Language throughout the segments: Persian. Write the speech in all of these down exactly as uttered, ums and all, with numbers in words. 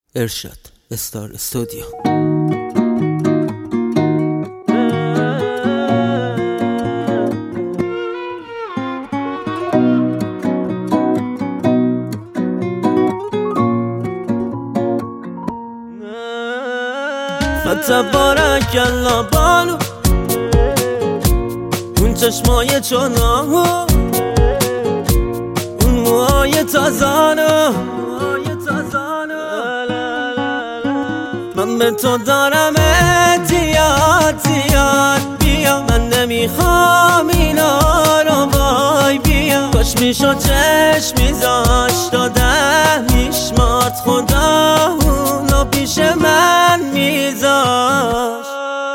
ارشاد استار استودیو. فتبارک الله بانو اون چشمای چونامو، اون موهای تازانو، من به تو دارم اتیاد زیاد. بیا من نمیخوام اینا رو، وای بیا کاش میشد چشم میذاشت آدم میشمارد خدا اونو پیش من میذاشت.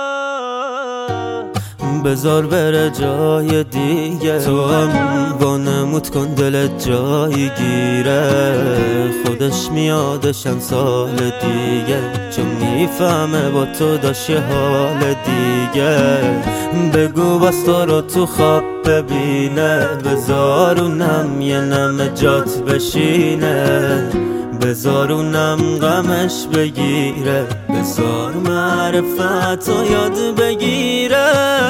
بذار بره جای دیگه، تو هم وانمود کن دلت جایی گیره، خودش میادشم سال دیگه، چون میفهمه با تو داشت یه حال دیگه. بگو بس تو رو تو خواب ببینه، بذار اونم یه نم جات بشینه، بذار اونم غمش بگیره، بذار معرفت رو یاد بگیره.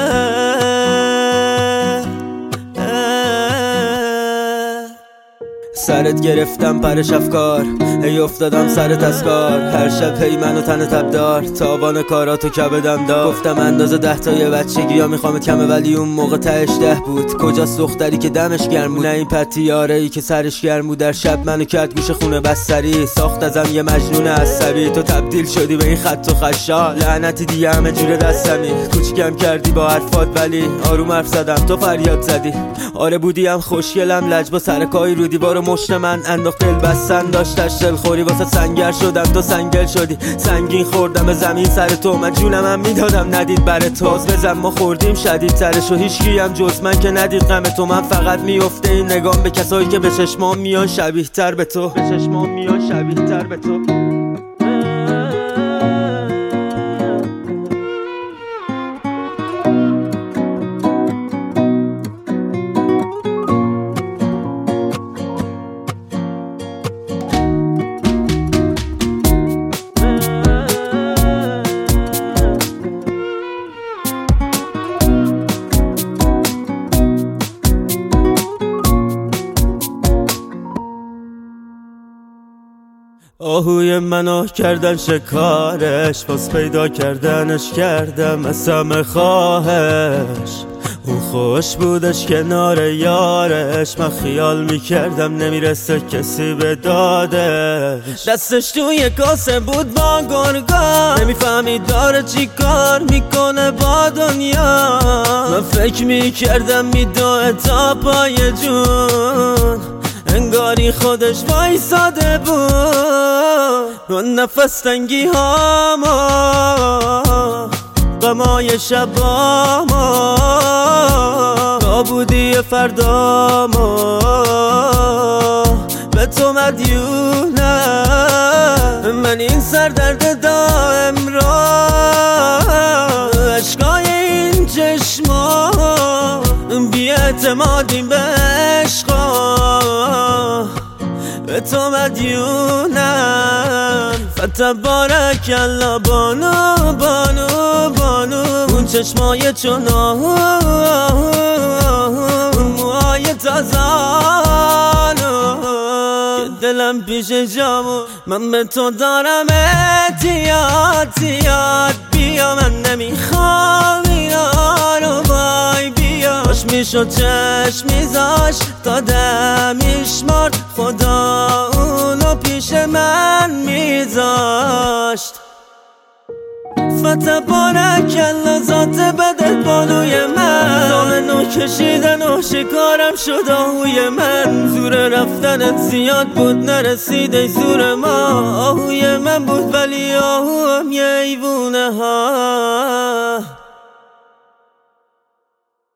سرت گرفتم پرش افکار، هی افتادم سرت از کار، هر شب هی منو تن تبدار، تاوان کاراتو کبدم دار. گفتم اندازه ده تا یه بچگی یا میخوامت کمه، ولی اون موقع تهش ده بود. کجاست دختری که دمش گرم بود، نه این پتیاره ای که سرش گرم بود. در شب منو کرد گوش خونه بستری، ساخت ازم یه مجنون عصبی. تو تبدیل شدی به این خط و خشال، لعنتی دیگه همه جور دستمی. کوچیکم کردی با حرفات ولی آروم حرف زدم، تو فریاد زدی. آره بودیم خوشگلم، لج با سرکای رو دیوار مشت من انداخت دل بستن، داشتش دلخوری واسه سنگر شدم، تو سنگل شدی. سنگین خوردم به زمین سر تو، من جونم هم میدادم ندید بر تو. باز بزن ما خوردیم شدید ترشو، هیچکی هم جز من که ندید غم تو. من فقط میفته این نگام به کسایی که به چشمام میان شبیه تر به تو، به چشمام میان شبیه تر به تو. آهوی منو کردن شکارش، باز پیدا کردنش کردم از همه خواهش. اون خوش بودش کنار یارش، من خیال میکردم نمیرسه کسی به دادش. دستش توی کاسه بود با گرگا، نمیفهمید داره چی کار میکنه با دنیا. من فکر میکردم میدوه تا پای جون، انگاری خودش وایساده بود. اون نفس تنگی هاما، غمای شباما، تا بودی فرداما، به تو مدیونم. من این سردرد دائم را، عشقای این چشما، بی اعتمادیم به عشقا، به تو مدیونم. فتبارک الله بانو بانو بانو، اون چشمای چونامو، اون موهای تازانو، که دلم پیش جامو. من به تو دارم اتیاد زیاد. بیا من نمیخوام اینا رو، وای بیا کاش میشد چشم میذاشت تا دم میشمارد خدا اونو پیش من میذاشت. فتبارک الله ذات بدت بالوی من، دامنو کشیدن و شکارم شد آهوی من. زور رفتنت زیاد بود نرسید ای زور ما، آهوی من بود ولی آهو هم یه ایوونه ها.